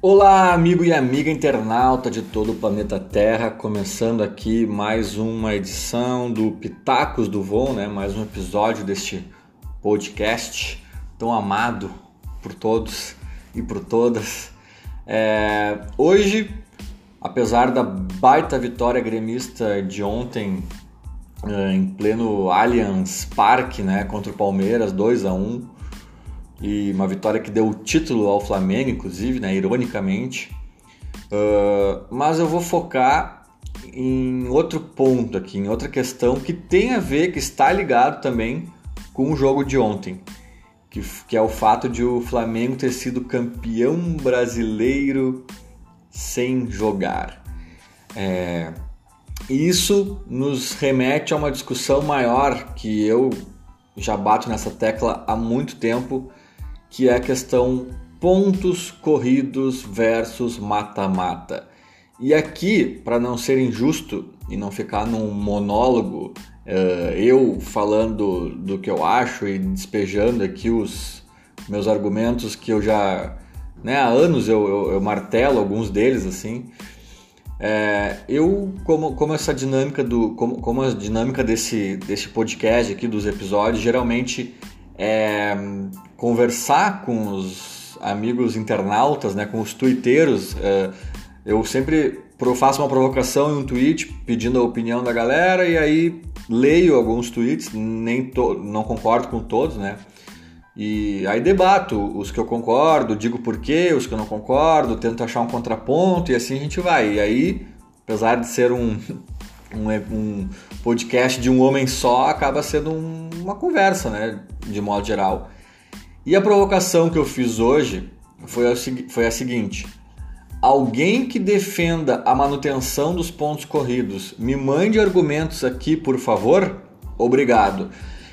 Olá, amigo e amiga internauta de todo o planeta Terra, começando aqui mais uma edição do Pitacos do Voo, né? Mais um episódio deste podcast tão amado por todos e por todas. Hoje, apesar da baita vitória gremista de ontem, em pleno Allianz Parque, né, contra o Palmeiras, 2-1, e uma vitória que deu o título ao Flamengo, inclusive, né, ironicamente. Mas eu vou focar em outro ponto aqui, em outra questão que tem a ver, que está ligado também com o jogo de ontem, que é o fato de o Flamengo ter sido campeão brasileiro sem jogar. E isso nos remete a uma discussão maior que eu já bato nessa tecla há muito tempo, que é a questão pontos corridos versus mata-mata. E aqui, para não ser injusto e não ficar num monólogo, eu falando do que eu acho e despejando aqui os meus argumentos que eu já, né, há anos eu martelo alguns deles assim. Como essa dinâmica como a dinâmica desse podcast aqui, dos episódios, geralmente conversar com os amigos internautas, né, com os tuiteiros. Eu sempre faço uma provocação em um tweet pedindo a opinião da galera, e aí leio alguns tweets, não concordo com todos, né? E aí debato os que eu concordo, digo por quê, os que eu não concordo, tento achar um contraponto, e assim a gente vai. E aí, apesar de ser um podcast de um homem só, acaba sendo uma conversa, né, de modo geral. E a provocação que eu fiz hoje foi a seguinte: alguém que defenda a manutenção dos pontos corridos, me mande argumentos aqui, por favor. Obrigado.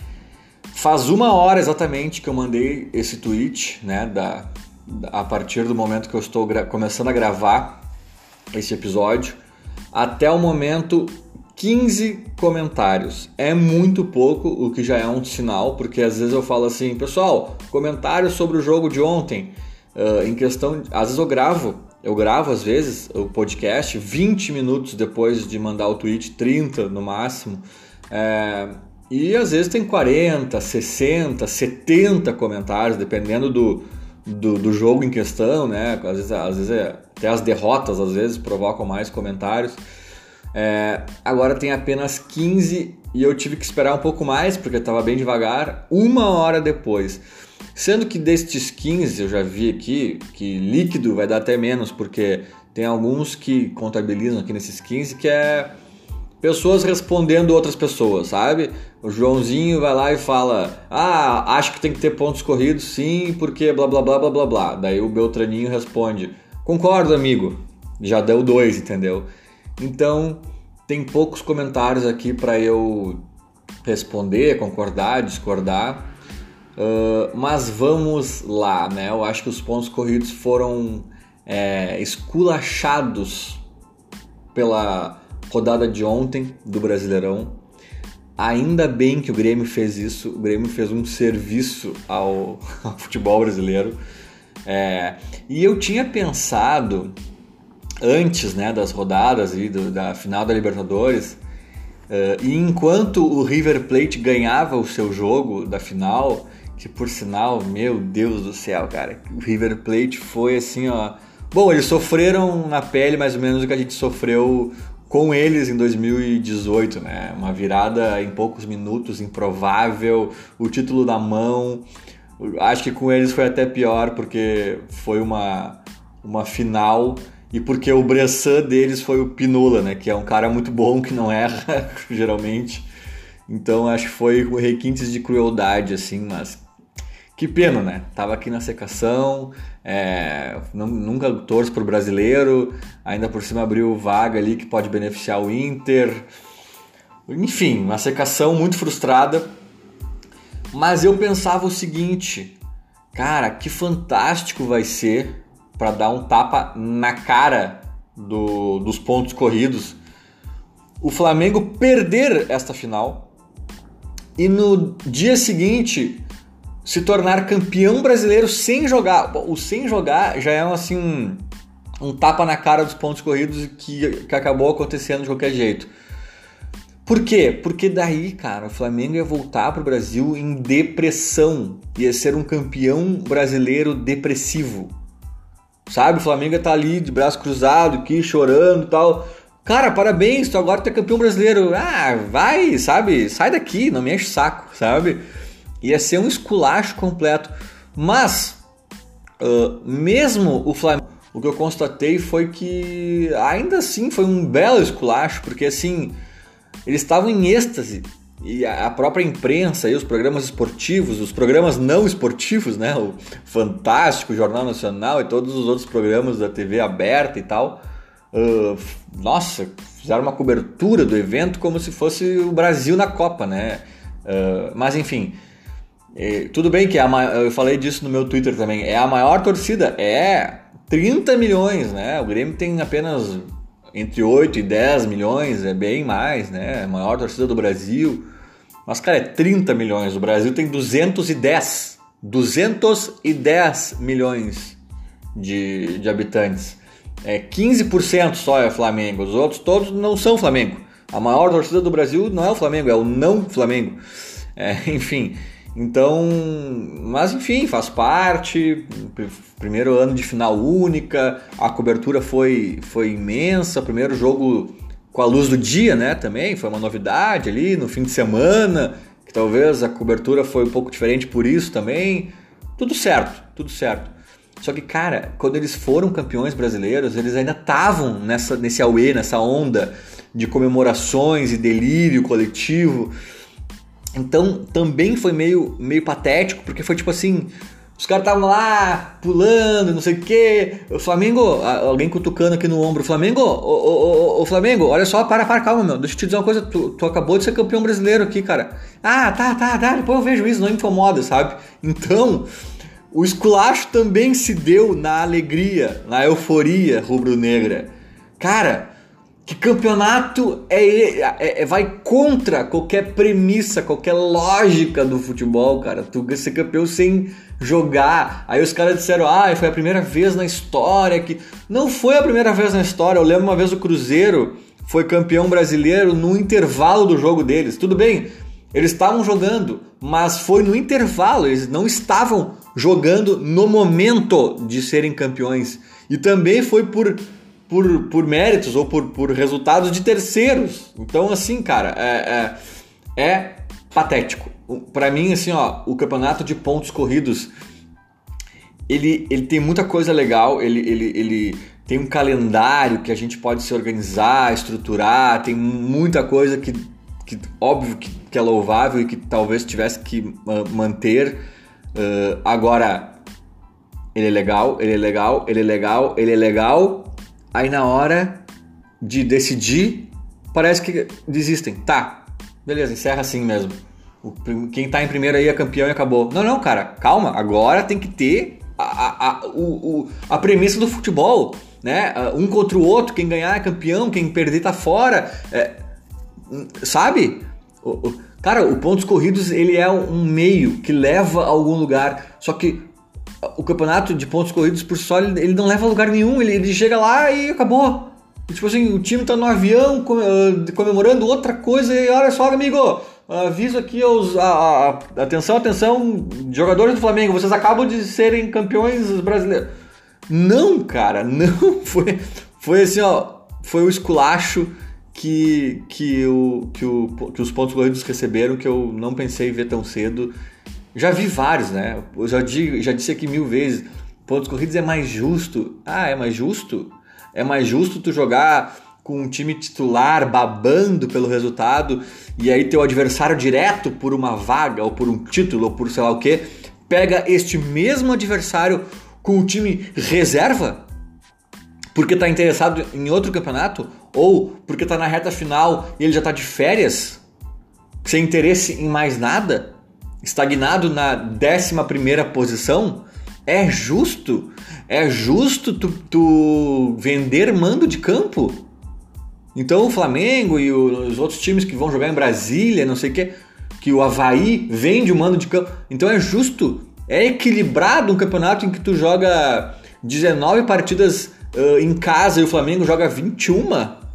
Faz 1 hora exatamente que eu mandei esse tweet, né, a partir do momento que eu estou começando a gravar esse episódio. Até o momento, 15 comentários. É muito pouco, o que já é um sinal, porque às vezes eu falo assim: pessoal, comentários sobre o jogo de ontem. Em questão, às vezes eu gravo às vezes o podcast 20 minutos depois de mandar o tweet, 30 no máximo. E às vezes tem 40, 60, 70 comentários, dependendo do jogo em questão, né? Às vezes até as derrotas às vezes provocam mais comentários. Agora tem apenas 15 e eu tive que esperar um pouco mais porque estava bem devagar, 1 hora depois. Sendo que destes 15 eu já vi aqui que líquido vai dar até menos, porque tem alguns que contabilizam aqui nesses 15 que é pessoas respondendo outras pessoas, sabe? O Joãozinho vai lá e fala: acho que tem que ter pontos corridos sim, porque blá blá blá blá blá blá. Daí o Beltraninho responde: concordo, amigo. Já deu 2, entendeu? Então tem poucos comentários aqui para eu responder, concordar, discordar. Mas vamos lá, né? Eu acho que os pontos corridos foram esculachados pela rodada de ontem do Brasileirão. Ainda bem que o Grêmio fez isso. O Grêmio fez um serviço ao futebol brasileiro. E eu tinha pensado, antes, né, das rodadas e da final da Libertadores, e enquanto o River Plate ganhava o seu jogo da final, que por sinal, meu Deus do céu, cara, o River Plate foi assim, ó. Bom, eles sofreram na pele mais ou menos o que a gente sofreu com eles em 2018, né? Uma virada em poucos minutos, improvável, o título na mão. Acho que com eles foi até pior, porque foi uma final, e porque o Bressan deles foi o Pinola, né? Que é um cara muito bom, que não erra, geralmente. Então acho que foi requintes de crueldade, assim, mas que pena, né? Tava aqui na secação, nunca torço pro brasileiro, ainda por cima abriu vaga ali que pode beneficiar o Inter. Enfim, uma secação muito frustrada. Mas eu pensava o seguinte: cara, que fantástico vai ser para dar um tapa na cara dos pontos corridos o Flamengo perder esta final e no dia seguinte se tornar campeão brasileiro sem jogar. O sem jogar já é assim um tapa na cara dos pontos corridos que acabou acontecendo de qualquer jeito. Por quê? Porque daí, cara, o Flamengo ia voltar pro Brasil em depressão. Ia ser um campeão brasileiro depressivo. Sabe? O Flamengo ia estar ali de braço cruzado, aqui chorando e tal. Cara, parabéns, tu agora tu é campeão brasileiro. Ah, vai, sabe? Sai daqui, não me enche o saco, sabe? Ia ser um esculacho completo. Mas, mesmo o Flamengo, o que eu constatei foi que ainda assim foi um belo esculacho, porque assim, eles estavam em êxtase. E a própria imprensa, e os programas esportivos, os programas não esportivos, né? O Fantástico, o Jornal Nacional e todos os outros programas da TV aberta e tal, nossa, fizeram uma cobertura do evento como se fosse o Brasil na Copa, né? Mas enfim, tudo bem que eu falei disso no meu Twitter também, é a maior torcida, 30 milhões, né? O Grêmio tem apenas entre 8 e 10 milhões, é bem mais, né? A maior torcida do Brasil. Mas, cara, é 30 milhões. O Brasil tem 210 milhões de habitantes. 15% só é Flamengo. Os outros todos não são Flamengo. A maior torcida do Brasil não é o Flamengo, é o não Flamengo. Enfim... Então, mas enfim, faz parte, primeiro ano de final única, a cobertura foi imensa, primeiro jogo com a luz do dia, né, também, foi uma novidade ali no fim de semana, que talvez a cobertura foi um pouco diferente por isso também, tudo certo. Só que, cara, quando eles foram campeões brasileiros, eles ainda estavam nesse auê, nessa onda de comemorações e delírio coletivo. Então também foi meio patético, porque foi tipo assim, os caras estavam lá pulando, não sei o que, o Flamengo, alguém cutucando aqui no ombro, Flamengo, o Flamengo, olha só, para, calma, meu, deixa eu te dizer uma coisa, tu acabou de ser campeão brasileiro aqui, cara. Ah, tá, depois eu vejo isso, não me incomoda, sabe? Então, o esculacho também se deu na alegria, na euforia rubro-negra. Cara, que campeonato vai contra qualquer premissa, qualquer lógica do futebol, cara. Tu ser campeão sem jogar. Aí os caras disseram, foi a primeira vez na história que... Não foi a primeira vez na história. Eu lembro uma vez o Cruzeiro foi campeão brasileiro no intervalo do jogo deles. Tudo bem, eles estavam jogando, mas foi no intervalo. Eles não estavam jogando no momento de serem campeões. E também foi por méritos ou por resultados de terceiros. Então, assim, cara, é patético. Pra mim, assim, ó, o campeonato de pontos corridos, ele tem muita coisa legal, ele tem um calendário que a gente pode se organizar, estruturar, tem muita coisa que óbvio que é louvável e que talvez tivesse que manter. Agora, ele é legal. Aí na hora de decidir, parece que desistem. Tá, beleza, encerra assim mesmo. Quem tá em primeiro aí é campeão e acabou. Não, cara, calma. Agora tem que ter a premissa do futebol, né? Um contra o outro, quem ganhar é campeão, quem perder tá fora. Sabe? Cara, o pontos corridos, ele é um meio que leva a algum lugar. Só que o campeonato de pontos corridos por só, ele não leva a lugar nenhum, ele chega lá e acabou. E, tipo assim, o time tá no avião comemorando outra coisa e olha só, amigo, aviso aqui atenção, jogadores do Flamengo, vocês acabam de serem campeões brasileiros. Não, cara, não, foi assim, ó, foi o esculacho que os pontos corridos receberam, que eu não pensei em ver tão cedo. Já vi vários, né? Eu já disse aqui 1000 vezes. Pontos corridos é mais justo. É mais justo? É mais justo tu jogar com um time titular babando pelo resultado e aí teu adversário direto por uma vaga ou por um título ou por sei lá o que pega este mesmo adversário com o time reserva porque tá interessado em outro campeonato ou porque tá na reta final e ele já tá de férias sem interesse em mais nada? Estagnado na 11ª posição? É justo? É justo tu vender mando de campo? Então o Flamengo e os outros times que vão jogar em Brasília, não sei o que o Avaí vende o mando de campo. Então é justo? É equilibrado um campeonato em que tu joga 19 partidas em casa e o Flamengo joga 21.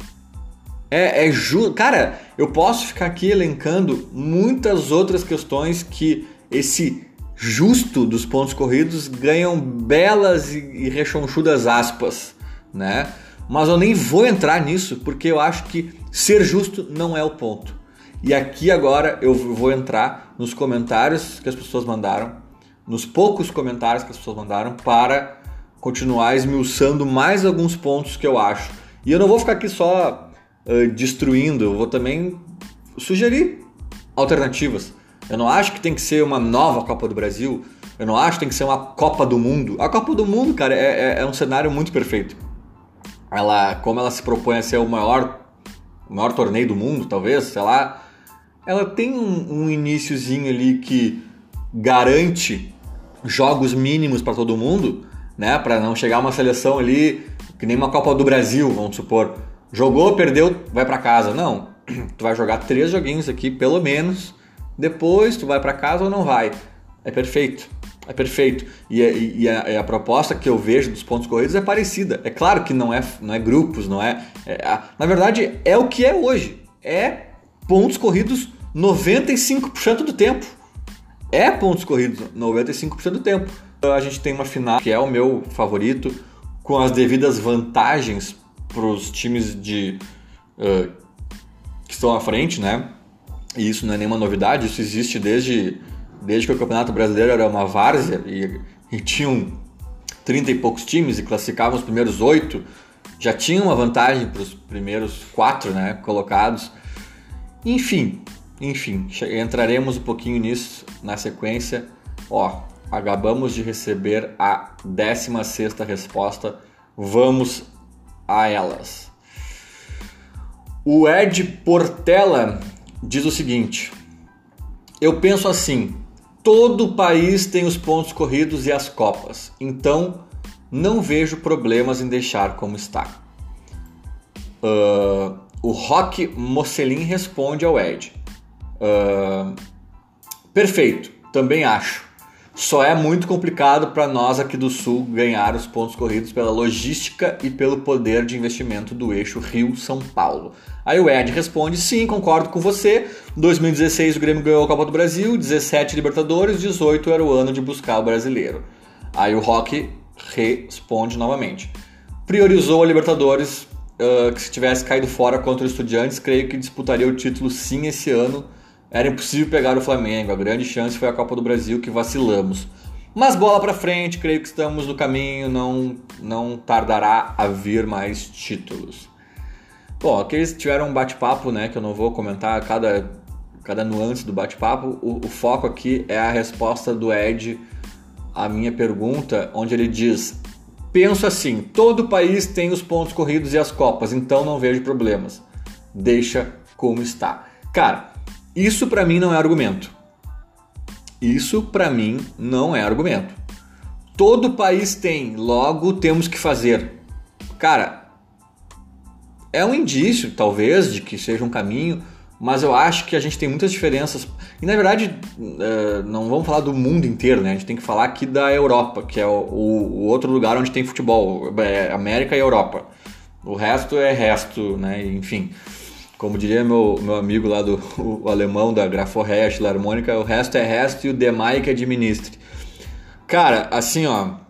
Cara, eu posso ficar aqui elencando muitas outras questões que esse justo dos pontos corridos ganham belas e rechonchudas aspas, né? Mas eu nem vou entrar nisso, porque eu acho que ser justo não é o ponto. E aqui agora eu vou entrar nos comentários que as pessoas mandaram, nos poucos comentários que as pessoas mandaram, para continuar esmiuçando mais alguns pontos que eu acho. E eu não vou ficar aqui só destruindo, eu vou também sugerir alternativas. Eu não acho que tem que ser uma nova Copa do Brasil, eu não acho que tem que ser uma Copa do Mundo. A Copa do Mundo, cara, é um cenário muito perfeito. Como ela se propõe a ser o maior torneio do mundo, talvez, sei lá, ela tem um iniciozinho ali que garante jogos mínimos para todo mundo, né? Para não chegar uma seleção ali que nem uma Copa do Brasil, vamos supor. Jogou, perdeu, vai para casa. Não, tu vai jogar 3 joguinhos aqui, pelo menos. Depois tu vai para casa ou não vai. É perfeito. É perfeito. E a proposta que eu vejo dos pontos corridos é parecida. É claro que não é grupos, não é... Na verdade, é o que é hoje. É pontos corridos 95% do tempo. É pontos corridos 95% do tempo. A gente tem uma final que é o meu favorito, com as devidas vantagens para os times que estão à frente, né? E isso não é nenhuma novidade, isso existe desde que o Campeonato Brasileiro era uma várzea e tinham 30 e poucos times e classificavam os primeiros 8, já tinha uma vantagem para os primeiros 4, né, colocados. Enfim, entraremos um pouquinho nisso na sequência. Acabamos de receber a 16ª resposta, vamos a elas. O Ed Portela diz o seguinte: eu penso assim, todo país tem os pontos corridos e as copas, então não vejo problemas em deixar como está. O Roque Mocelin responde ao Ed: perfeito, também acho. Só é muito complicado para nós aqui do Sul ganhar os pontos corridos pela logística e pelo poder de investimento do eixo Rio-São Paulo. Aí o Ed responde: sim, concordo com você. 2016 o Grêmio ganhou a Copa do Brasil, 17 Libertadores, 18 era o ano de buscar o brasileiro. Aí o Roque responde novamente: priorizou a Libertadores, que se tivesse caído fora contra o Estudiantes, creio que disputaria o título sim esse ano. Era impossível pegar o Flamengo, a grande chance foi a Copa do Brasil que vacilamos. Mas bola pra frente, creio que estamos no caminho, não tardará a vir mais títulos. Bom, aqui eles tiveram um bate-papo, né, que eu não vou comentar cada nuance do bate-papo. O foco aqui é a resposta do Ed à minha pergunta, onde ele diz: penso assim, todo país tem os pontos corridos e as copas, então não vejo problemas. Deixa como está. Cara, isso pra mim não é argumento. Isso pra mim não é argumento. Todo país tem, logo temos que fazer. Cara, é um indício, talvez, de que seja um caminho, mas eu acho que a gente tem muitas diferenças. E na verdade, não vamos falar do mundo inteiro, né? A gente tem que falar aqui da Europa, que é o outro lugar onde tem futebol, América e Europa. O resto é resto, né? Enfim. Como diria meu amigo lá o alemão da Graforreia Filarmônica, o resto é resto e o demais que administre. Cara, assim,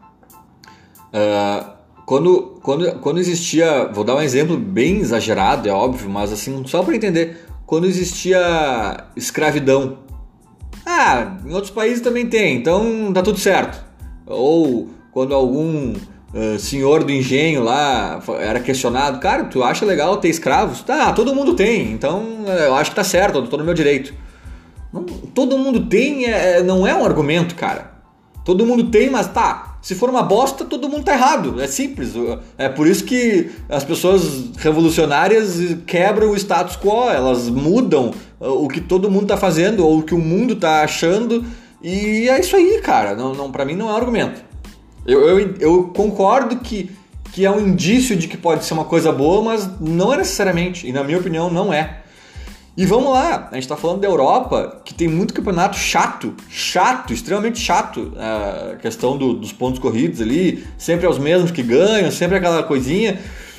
quando existia, vou dar um exemplo bem exagerado, é óbvio, mas assim, só para entender, quando existia escravidão, em outros países também tem, então tá tudo certo. Ou quando algum senhor do engenho lá era questionado: cara, tu acha legal ter escravos? Tá, todo mundo tem, então eu acho que tá certo, eu tô no meu direito. Não, todo mundo tem, não é um argumento, cara. Todo mundo tem, mas tá, se for uma bosta, todo mundo tá errado, é simples. É por isso que as pessoas revolucionárias quebram o status quo, elas mudam o que todo mundo tá fazendo ou o que o mundo tá achando, e é isso aí, cara. Não, pra mim não é argumento. Eu concordo que é um indício de que pode ser uma coisa boa, mas não é necessariamente, e na minha opinião não é. E vamos lá, a gente tá falando da Europa, que tem muito campeonato chato, extremamente chato, a questão dos pontos corridos ali, sempre é os mesmos que ganham, sempre aquela coisinha.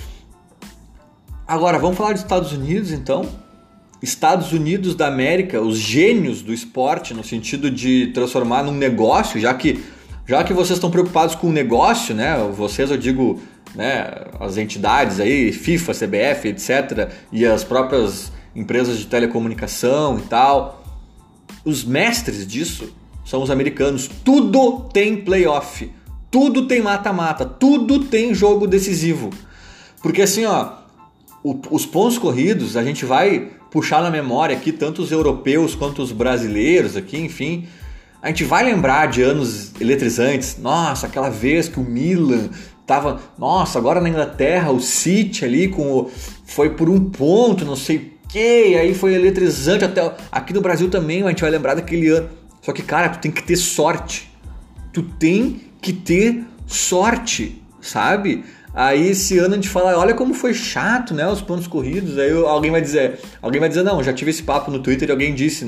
Agora, vamos falar dos Estados Unidos, então? Estados Unidos da América, os gênios do esporte, no sentido de transformar num negócio, já que vocês estão preocupados com o negócio, né? Vocês, eu digo, né, as entidades aí, FIFA, CBF, etc., e as próprias empresas de telecomunicação e tal, os mestres disso são os americanos. Tudo tem playoff, tudo tem mata-mata, tudo tem jogo decisivo. Porque assim, ó, os pontos corridos, a gente vai puxar na memória aqui, tanto os europeus quanto os brasileiros aqui, enfim, a gente vai lembrar de anos eletrizantes. Nossa, aquela vez que o Milan tava... Nossa, agora na Inglaterra, o City ali foi por um ponto, não sei o que, e aí foi eletrizante até... Aqui no Brasil também, a gente vai lembrar daquele ano. Só que, cara, tu tem que ter sorte. Tu tem que ter sorte, sabe? Aí esse ano a gente fala, olha como foi chato, né, os pontos corridos. Aí alguém vai dizer, não, já tive esse papo no Twitter e alguém disse...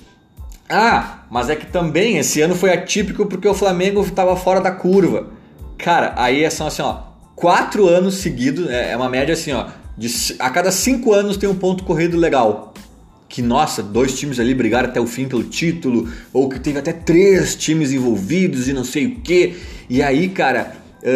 Ah, mas é que também esse ano foi atípico porque o Flamengo estava fora da curva. Cara, aí são assim, ó, 4 anos seguidos, é uma média assim, ó, a cada 5 anos tem um ponto corrido legal. Que, nossa, 2 times ali brigaram até o fim pelo título, ou que teve até 3 times envolvidos e não sei o quê. E aí, cara,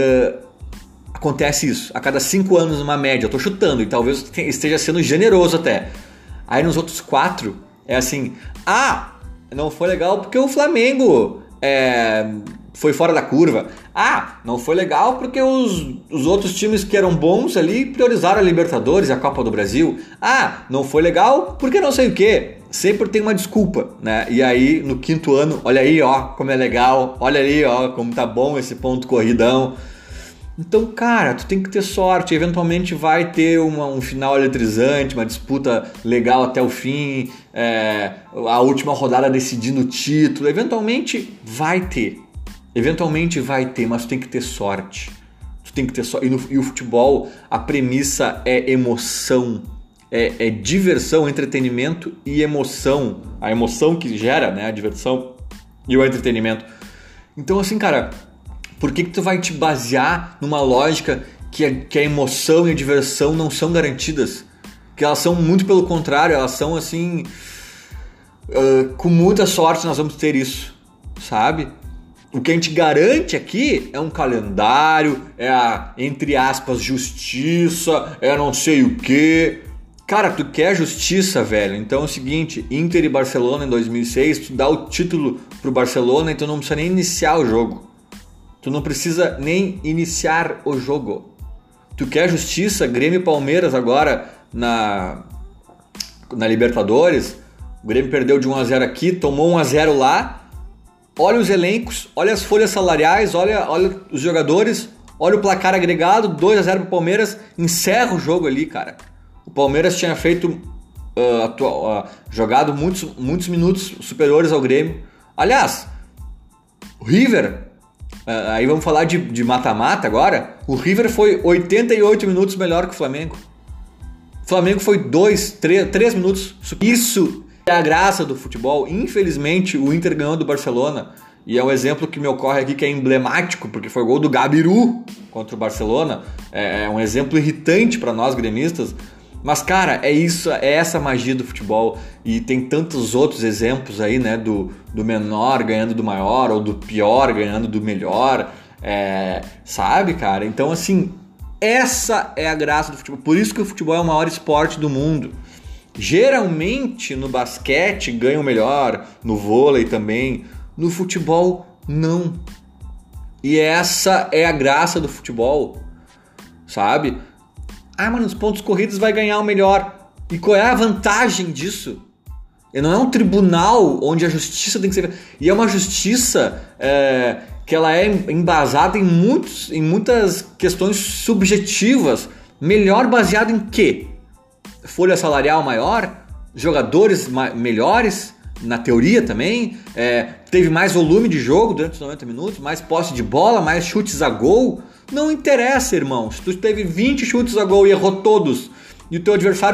acontece isso, a cada 5 anos uma média, eu tô chutando, e talvez esteja sendo generoso até. Aí nos outros 4, é assim, não foi legal porque o Flamengo foi fora da curva. Não foi legal porque os outros times que eram bons ali priorizaram a Libertadores e a Copa do Brasil. Não foi legal porque não sei o que. Sempre tem uma desculpa, né? E aí no 5º ano, olha aí, ó, como é legal. Olha ali, ó, como tá bom esse ponto corridão. Então, cara, tu tem que ter sorte. Eventualmente vai ter um final eletrizante, uma disputa legal até o fim, a última rodada decidindo o título. Eventualmente vai ter, mas tu tem que ter sorte. E o futebol, a premissa é emoção, é diversão, entretenimento e emoção. A emoção que gera, né, a diversão e o entretenimento. Então, assim, cara... Por que tu vai te basear numa lógica que a emoção e a diversão não são garantidas? Que elas são muito pelo contrário, elas são assim... com muita sorte nós vamos ter isso, sabe? O que a gente garante aqui é um calendário, é a, entre aspas, justiça, é não sei o quê. Cara, tu quer justiça, velho? Então é o seguinte, Inter e Barcelona em 2006, tu dá o título pro Barcelona, então não precisa nem iniciar o jogo. Tu não precisa nem iniciar o jogo. Tu quer justiça? Grêmio e Palmeiras agora na Libertadores. O Grêmio perdeu de 1-0 aqui, tomou 1-0 lá. Olha os elencos, olha as folhas salariais, olha os jogadores, olha o placar agregado, 2-0 pro Palmeiras. Encerra o jogo ali, cara. O Palmeiras tinha feito, jogado muitos minutos superiores ao Grêmio. Aliás, o River... aí vamos falar de mata-mata agora. O River foi 88 minutos melhor que o Flamengo. O Flamengo foi 3 minutos. Isso é a graça do futebol. Infelizmente o Inter ganhou do Barcelona. E é um exemplo que me ocorre aqui que é emblemático, porque foi o gol do Gabiru contra o Barcelona. É um exemplo irritante para nós gremistas. Mas, cara, é essa magia do futebol. E tem tantos outros exemplos aí, né? Do menor ganhando do maior, ou do pior ganhando do melhor. Sabe, cara? Então, assim, essa é a graça do futebol. Por isso que o futebol é o maior esporte do mundo. Geralmente, no basquete ganha o melhor, no vôlei também. No futebol, não. E essa é a graça do futebol, sabe? Mas nos pontos corridos vai ganhar o melhor. E qual é a vantagem disso? Não é um tribunal onde a justiça tem que ser... E é uma justiça que ela é embasada em muitas questões subjetivas. Melhor baseado em quê? Folha salarial maior? Jogadores melhores? Na teoria também? Teve mais volume de jogo durante os 90 minutos? Mais posse de bola? Mais chutes a gol? Não interessa, irmão. Se tu teve 20 chutes a gol e errou todos, e o teu adversário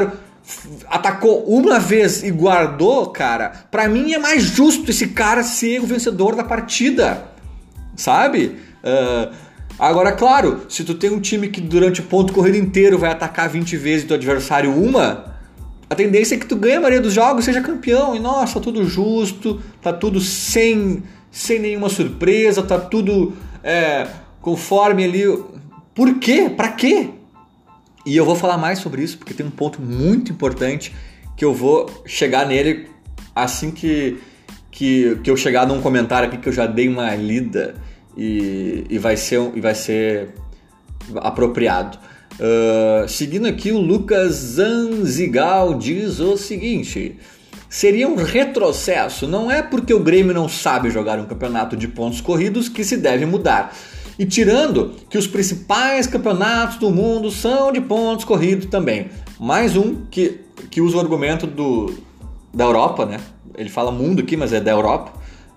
atacou uma vez e guardou, cara, pra mim é mais justo esse cara ser o vencedor da partida, sabe? Agora, claro, se tu tem um time que durante o ponto corrido inteiro vai atacar 20 vezes teu adversário a tendência é que tu ganhe a maioria dos jogos, seja campeão. E nossa, tá tudo justo, tá tudo sem nenhuma surpresa, tá tudo conforme ali. Por quê? Pra quê? E eu vou falar mais sobre isso, porque tem um ponto muito importante que eu vou chegar nele assim que eu chegar num comentário aqui que eu já dei uma lida e vai ser apropriado. Seguindo aqui, o Lucas Zanzigal diz o seguinte: seria um retrocesso, não é porque o Grêmio não sabe jogar um campeonato de pontos corridos que se deve mudar. E tirando que os principais campeonatos do mundo são de pontos corridos também. Mais um que usa o argumento da Europa, né? Ele fala mundo aqui, mas é da Europa.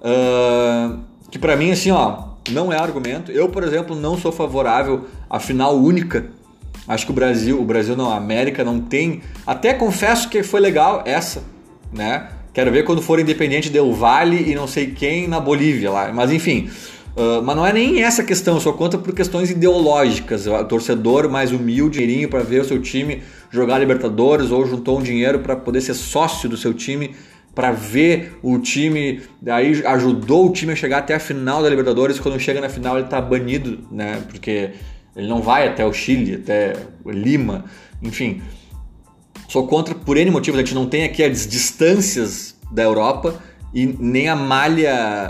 Que pra mim, assim, não é argumento. Eu, por exemplo, não sou favorável à final única. Acho que o Brasil não, a América não tem. Até confesso que foi legal essa, né? Quero ver quando for Independiente Del Valle e não sei quem na Bolívia lá. Mas enfim, mas não é nem essa questão. Eu sou contra por questões ideológicas. O torcedor mais humilde, dinheirinho para ver o seu time jogar Libertadores, ou juntou um dinheiro para poder ser sócio do seu time, para ver o time, aí ajudou o time a chegar até a final da Libertadores. Quando chega na final ele tá banido, né? Porque ele não vai até o Chile, até Lima, enfim. Sou contra por N motivos. A gente não tem aqui as distâncias da Europa e nem a malha,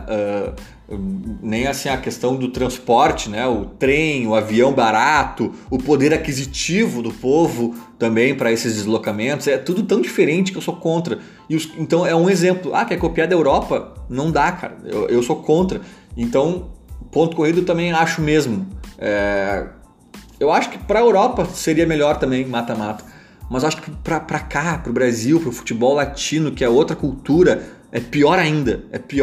nem assim a questão do transporte, né? O trem, o avião barato, o poder aquisitivo do povo também para esses deslocamentos. É tudo tão diferente que eu sou contra. Então é um exemplo. Quer copiar da Europa? Não dá, cara. Eu sou contra. Então, ponto corrido também acho mesmo. Eu acho que para a Europa seria melhor também mata-mata, mas acho que para cá, para o Brasil, para o futebol latino, que é outra cultura, é pior ainda.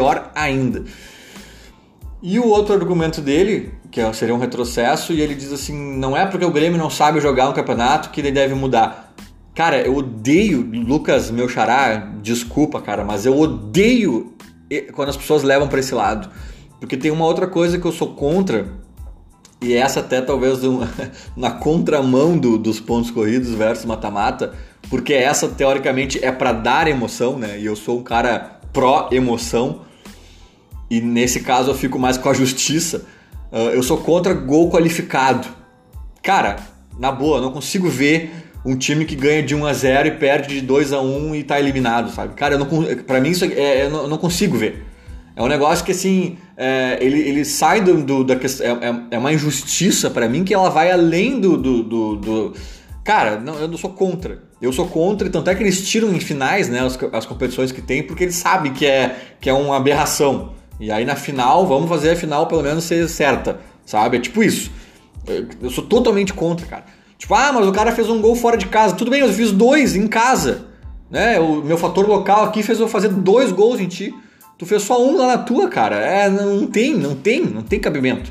E o outro argumento dele, que seria um retrocesso, e ele diz assim: não é porque o Grêmio não sabe jogar um campeonato que ele deve mudar. Cara, eu odeio, Lucas, meu xará, desculpa, cara, mas eu odeio quando as pessoas levam para esse lado, porque tem uma outra coisa que eu sou contra. E essa até talvez na contramão dos pontos corridos versus mata-mata, porque essa teoricamente é para dar emoção, né? E eu sou um cara pró-emoção, e nesse caso eu fico mais com a justiça. Eu sou contra gol qualificado. Cara, na boa, eu não consigo ver um time que ganha de 1-0 e perde de 2-1 e tá eliminado, sabe? Cara, pra mim isso eu não consigo ver. É um negócio que, assim, ele sai da questão. É uma injustiça pra mim que ela vai além do... Cara, não, eu não sou contra. Eu sou contra, tanto é que eles tiram em finais, né, as competições que tem, porque eles sabem que é uma aberração. E aí na final, vamos fazer a final pelo menos ser certa, sabe? É tipo isso. Eu sou totalmente contra, cara. Tipo, mas o cara fez um gol fora de casa. Tudo bem, eu fiz 2 em casa. Né? O meu fator local aqui fez eu fazer 2 gols em ti. Tu fez só 1 lá na tua, cara. Não tem cabimento.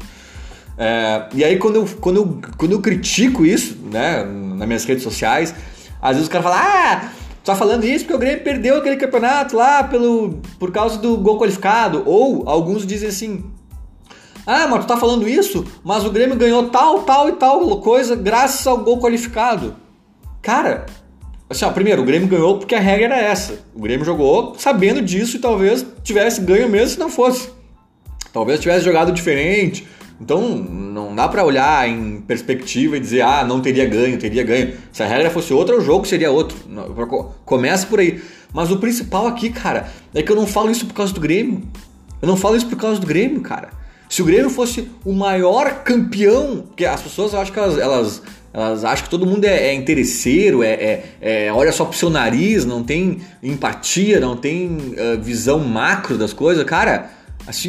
E aí quando eu critico isso, né, nas minhas redes sociais, às vezes os caras falam: tu tá falando isso porque o Grêmio perdeu aquele campeonato lá por causa do gol qualificado. Ou alguns dizem assim: mas tu tá falando isso, mas o Grêmio ganhou tal e tal coisa graças ao gol qualificado. Cara, assim, primeiro, o Grêmio ganhou porque a regra era essa. O Grêmio jogou sabendo disso e talvez tivesse ganho mesmo se não fosse. Talvez tivesse jogado diferente. Então, não dá pra olhar em perspectiva e dizer, não teria ganho. Se a regra fosse outra, o jogo seria outro. Começa por aí. Mas o principal aqui, cara, é que eu não falo isso por causa do Grêmio. Cara. Se o Grêmio fosse o maior campeão, porque as pessoas, eu acho que elas acham que todo mundo é interesseiro, olha só pro seu nariz, não tem empatia, não tem visão macro das coisas. Cara, assim,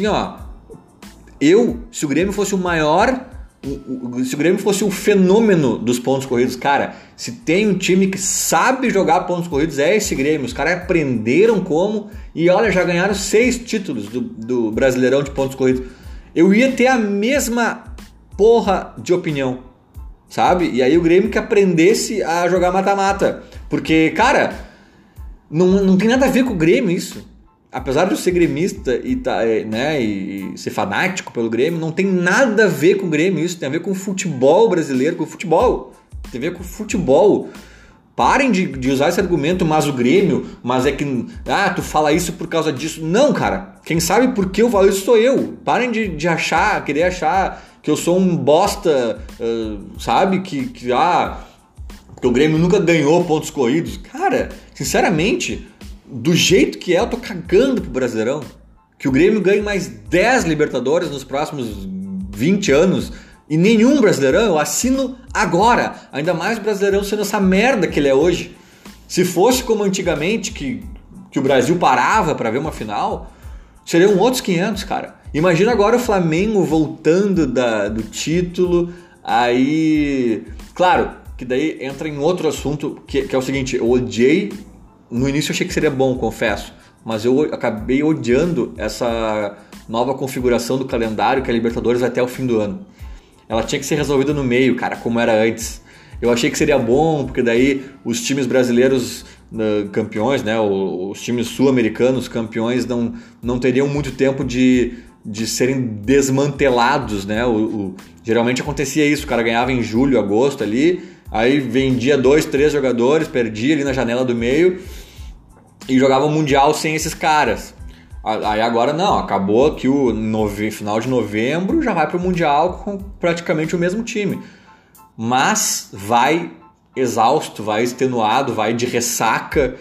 se o Grêmio fosse o maior, se o Grêmio fosse o fenômeno dos pontos corridos, cara, se tem um time que sabe jogar pontos corridos, é esse Grêmio. Os caras aprenderam como, e olha, já ganharam 6 títulos do Brasileirão de pontos corridos. Eu ia ter a mesma porra de opinião, sabe? E aí o Grêmio que aprendesse a jogar mata-mata. Porque, cara, não tem nada a ver com o Grêmio isso. Apesar de eu ser gremista e ser fanático pelo Grêmio, não tem nada a ver com o Grêmio isso. Tem a ver com o futebol brasileiro, com o futebol. Tem a ver com o futebol. Parem de usar esse argumento, mas o Grêmio, mas é que... tu fala isso por causa disso. Não, cara. Quem sabe por que eu falo isso sou eu. Parem de querer achar que eu sou um bosta, sabe? Que o Grêmio nunca ganhou pontos corridos. Cara, sinceramente, do jeito que é, eu tô cagando pro Brasileirão. Que o Grêmio ganhe mais 10 Libertadores nos próximos 20 anos e nenhum Brasileirão, eu assino agora. Ainda mais o Brasileirão sendo essa merda que ele é hoje. Se fosse como antigamente, que o Brasil parava pra ver uma final, seriam outros 500, cara. Imagina agora o Flamengo voltando do título, aí... Claro, que daí entra em outro assunto, que é o seguinte, eu odiei... No início eu achei que seria bom, confesso, mas eu acabei odiando essa nova configuração do calendário que a Libertadores vai até o fim do ano. Ela tinha que ser resolvida no meio, cara, como era antes. Eu achei que seria bom, porque daí os times brasileiros campeões, né, os times sul-americanos campeões não teriam muito tempo de serem desmantelados, né? Geralmente acontecia isso, o cara ganhava em julho, agosto ali, aí vendia 2, 3 jogadores, perdia ali na janela do meio e jogava o Mundial sem esses caras. Aí agora não, acabou que o final de novembro já vai para o Mundial com praticamente o mesmo time. Mas vai exausto, vai extenuado, vai de ressaca.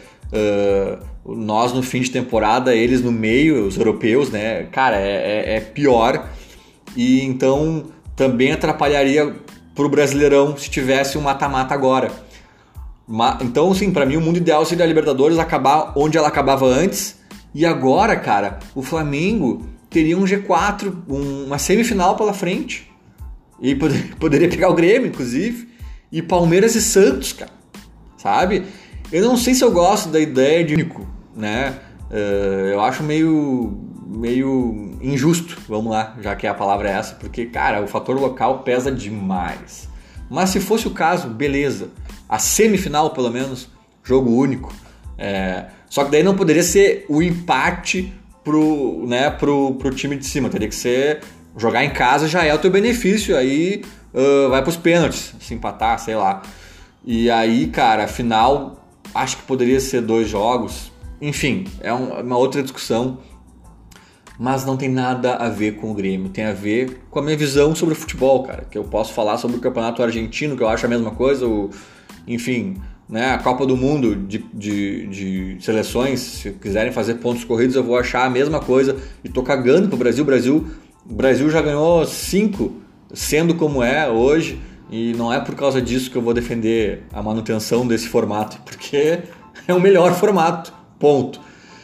Nós no fim de temporada, eles no meio, os europeus, né? Cara, é pior. E então também atrapalharia pro Brasileirão se tivesse um mata-mata agora. Então, sim, pra mim o mundo ideal seria a Libertadores acabar onde ela acabava antes. E agora, cara, o Flamengo teria um G4, uma semifinal pela frente. E poderia pegar o Grêmio, inclusive. E Palmeiras e Santos, cara. Sabe? Eu não sei se eu gosto da ideia de único, né? Eu acho meio injusto, vamos lá, já que a palavra é essa. Porque, cara, o fator local pesa demais. Mas se fosse o caso, beleza. A semifinal, pelo menos, jogo único. Só que daí não poderia ser o empate pro time de cima. Teria que ser jogar em casa, já é o teu benefício. Aí vai pros pênaltis, se empatar, sei lá. E aí, cara, a final acho que poderia ser 2 jogos. Enfim, é uma outra discussão. Mas não tem nada a ver com o Grêmio. Tem a ver com a minha visão sobre o futebol, cara. Que eu posso falar sobre o Campeonato Argentino, que eu acho a mesma coisa. Enfim, né, a Copa do Mundo de seleções, se quiserem fazer pontos corridos, eu vou achar a mesma coisa. E tô cagando pro Brasil. O Brasil já ganhou 5, sendo como é hoje. E não é por causa disso que eu vou defender a manutenção desse formato. Porque é o melhor formato. Ponto.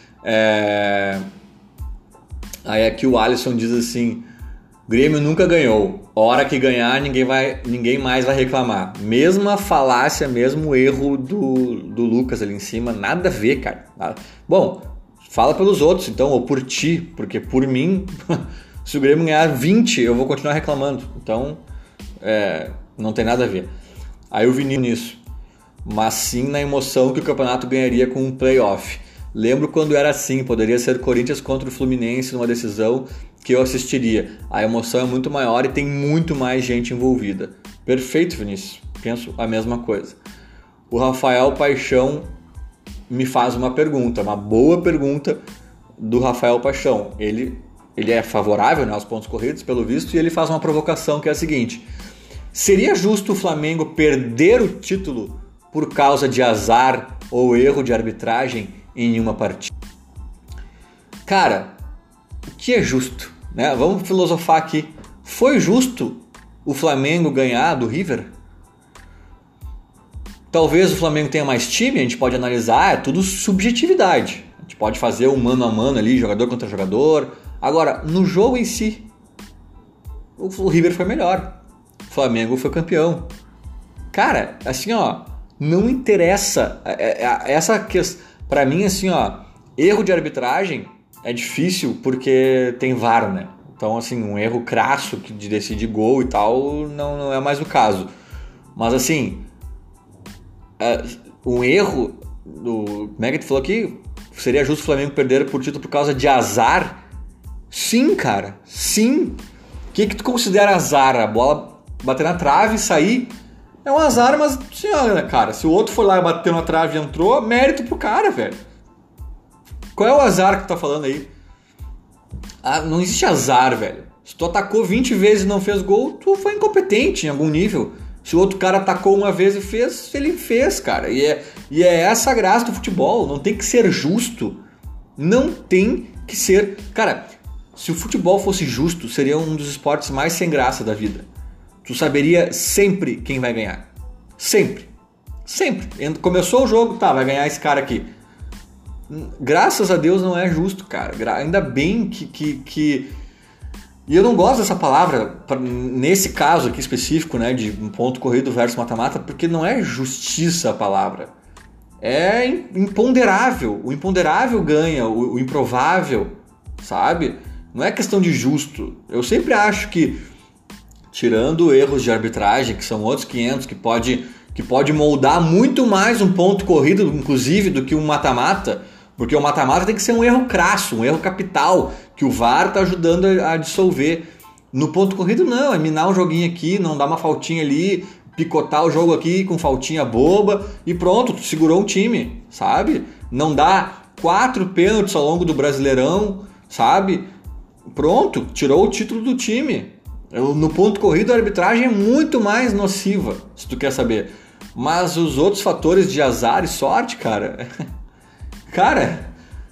Aí aqui o Alisson diz assim: Grêmio nunca ganhou. Hora que ganhar, ninguém mais vai reclamar. Mesma falácia, mesmo erro do Lucas ali em cima. Nada a ver, cara. Bom, fala pelos outros então, ou por ti. Porque por mim, se o Grêmio ganhar 20, eu vou continuar reclamando. Então, não tem nada a ver. Aí eu vi nisso. Mas sim na emoção que o campeonato ganharia com um playoff. Lembro quando era assim, poderia ser Corinthians contra o Fluminense numa decisão que eu assistiria. A emoção é muito maior e tem muito mais gente envolvida. Perfeito, Vinícius. Penso a mesma coisa. O Rafael Paixão me faz uma pergunta, uma boa pergunta do Rafael Paixão. Ele é favorável, né, aos pontos corridos, pelo visto, e ele faz uma provocação que é a seguinte: seria justo o Flamengo perder o título por causa de azar ou erro de arbitragem em uma partida? Cara, o que é justo, né? Vamos filosofar aqui. Foi justo o Flamengo ganhar do River? Talvez o Flamengo tenha mais time, a gente pode analisar, é tudo subjetividade. A gente pode fazer um mano a mano ali, jogador contra jogador. Agora, no jogo em si, o River foi melhor. O Flamengo foi campeão. Cara, assim, ó, não interessa. Essa questão, pra mim, assim, ó, erro de arbitragem é difícil porque tem VAR, né? Então, assim, um erro crasso de decidir gol e tal não é mais o caso. Mas, assim, um erro do... Como é que tu falou aqui? Seria justo o Flamengo perder por título por causa de azar? Sim, cara. Sim. O que tu considera azar? A bola bater na trave e sair? É um azar, mas, senhora, cara, se o outro foi lá e bateu na trave e entrou, mérito pro cara, velho. Qual é o azar que tu tá falando aí? Ah, não existe azar, velho. Se tu atacou 20 vezes e não fez gol, tu foi incompetente em algum nível. Se o outro cara atacou uma vez e fez, ele fez, cara. E é essa a graça do futebol. Não tem que ser justo. Não tem que ser... Cara, se o futebol fosse justo, seria um dos esportes mais sem graça da vida. Tu saberia sempre quem vai ganhar. Sempre. Sempre. Começou o jogo, tá, vai ganhar esse cara aqui. Graças a Deus não é justo, cara. Ainda bem que... E eu não gosto dessa palavra, nesse caso aqui específico, né, de um ponto corrido versus mata-mata, porque não é justiça a palavra. É imponderável. O imponderável ganha, o improvável, sabe? Não é questão de justo. Eu sempre acho que, tirando erros de arbitragem, que são outros 500, que pode moldar muito mais um ponto corrido, inclusive, do que um mata-mata, porque o mata-mata tem que ser um erro crasso, um erro capital, que o VAR está ajudando a dissolver. No ponto corrido não, é minar um joguinho aqui, não dar uma faltinha ali, picotar o jogo aqui com faltinha boba e pronto, tu segurou o time, sabe? Não dá 4 pênaltis ao longo do Brasileirão, sabe? Pronto, tirou o título do time. No ponto corrido a arbitragem é muito mais nociva, se tu quer saber. Mas os outros fatores de azar e sorte, cara... Cara,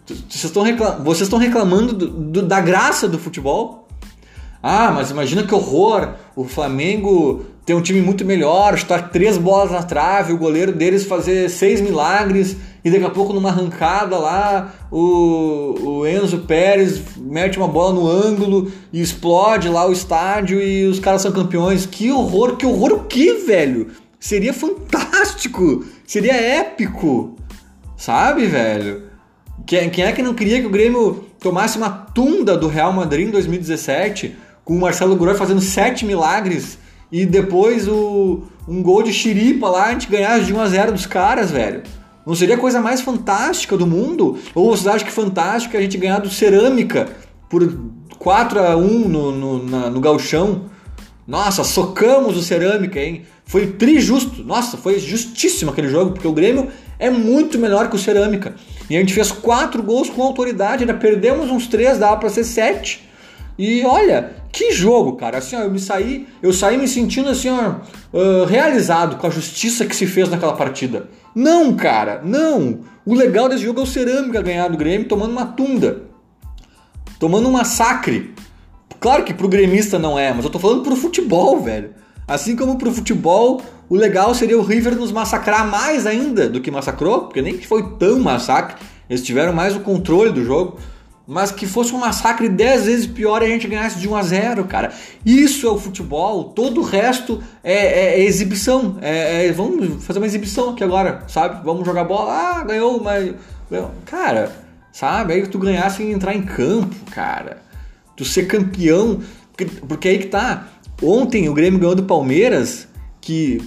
vocês estão reclamando da graça do futebol? Ah, mas imagina que horror, o Flamengo tem um time muito melhor, chutar 3 bolas na trave, o goleiro deles fazer 6 milagres e daqui a pouco numa arrancada lá o Enzo Pérez mete uma bola no ângulo e explode lá o estádio e os caras são campeões. Que horror o que, velho? Seria fantástico, seria épico. Sabe, velho? Quem é que não queria que o Grêmio tomasse uma tunda do Real Madrid em 2017, com o Marcelo Groy fazendo 7 milagres e depois um gol de chiripa lá, a gente ganhasse de 1-0 dos caras, velho? Não seria a coisa mais fantástica do mundo? Ou vocês acham que fantástica a gente ganhar do Cerâmica por 4-1 no Gauchão? Nossa, socamos o Cerâmica, hein? Foi trijusto. Nossa, foi justíssimo aquele jogo, porque o Grêmio é muito melhor que o Cerâmica. E a gente fez 4 gols com autoridade, ainda perdemos uns 3, dava pra ser 7. E olha, que jogo, cara. Assim, ó, eu saí me sentindo assim, ó, realizado com a justiça que se fez naquela partida. Não, cara, não. O legal desse jogo é o Cerâmica ganhar do Grêmio tomando uma tunda. Tomando um massacre. Claro que pro gremista não é, mas eu tô falando pro futebol, velho. Assim como pro futebol, o legal seria o River nos massacrar mais ainda do que massacrou, porque nem que foi tão massacre, eles tiveram mais o controle do jogo, mas que fosse um massacre 10 vezes pior e a gente ganhasse de 1-0, cara. Isso é o futebol, todo o resto é exibição, vamos fazer uma exibição aqui agora, sabe? Vamos jogar bola, ganhou, mas... Cara, sabe? Aí tu ganhasse em entrar em campo, cara. Tu ser campeão, porque aí que tá... Ontem o Grêmio ganhou do Palmeiras, que